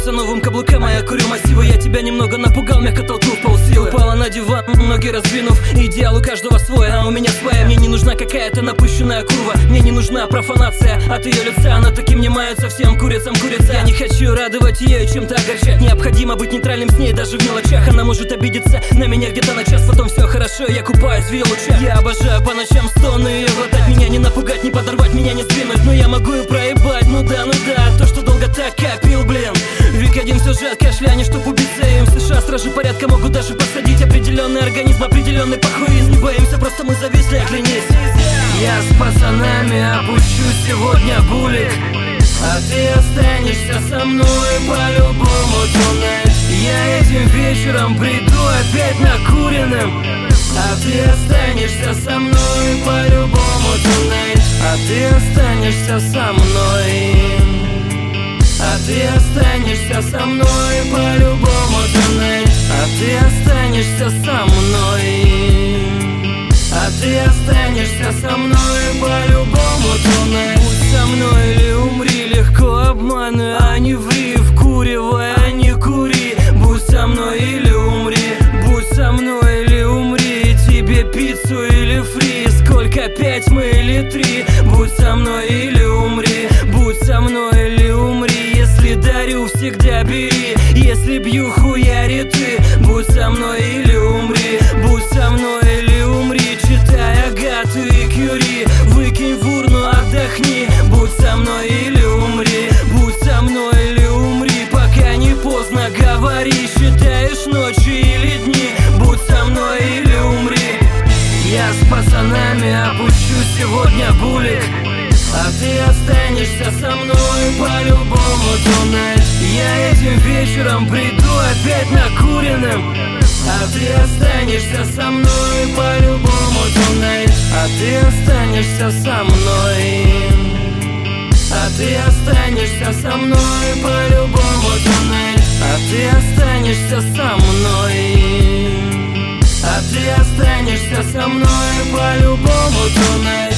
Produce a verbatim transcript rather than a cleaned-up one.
Бьется новым каблукам, а я курю массивы. Я тебя немного напугал, мягко толкнув полсилы. Упала на диван, ноги раздвинув. Идеал у каждого свой, а у меня своя. Мне не нужна какая-то напыщенная курва. Мне не нужна профанация от ее лица. Она таким не мается, всем курицам курица. Я не хочу радовать ее и чем-то огорчать. Необходимо быть нейтральным с ней даже в мелочах. Она может обидеться на меня где-то на час. Потом все хорошо, я купаюсь в ее лучах. Я обожаю по ночам стоны ее глотать. Меня не напугать, не подорвать, меня не сдвинуть. Но я могу и проебать, ну да, ну да. То, что долго так копил, блин. Век один все же от кашля, не чтоб убиться им. В США стражи порядка могут даже посадить определенный организм, определенный похуизм. Не боимся, просто мы зависли, оглянись. Я с пацанами опущу сегодня булик, а ты останешься со мной по-любому tonight. Я этим вечером приду опять накуренным, а ты останешься со мной по-любому tonight. А ты останешься со мной, а ты останешься со мной по-любому tonight. А ты останешься со мной, а ты останешься со мной по-любому tonight. Будь со мной или умри, легко обманывай, а не ври. Вкуривай, а не кури. Будь со мной или умри, будь со мной или умри. Тебе пиццу или фри, сколько, пять мы или три. Будь со мной или умри, будь со мной или умри. Если дарю, всегда бери, если бью, хуяри ты. Будь со мной или умри, будь со мной или умри. Читай Агату и Кюри, выкинь в урну, отдохни. Будь со мной или умри, будь со мной или умри. Пока не поздно, говори, считаешь ночи или дни. Будь со мной или умри. Я с пацанами опущу сегодня булик, а ты останешься со мной по-любому tonight. Я этим вечером приду опять накуренным, а ты останешься со мной по-любому tonight. А ты останешься со мной, а ты останешься со мной по-любому tonight. А ты останешься со мной, а ты останешься со мной по-любому tonight.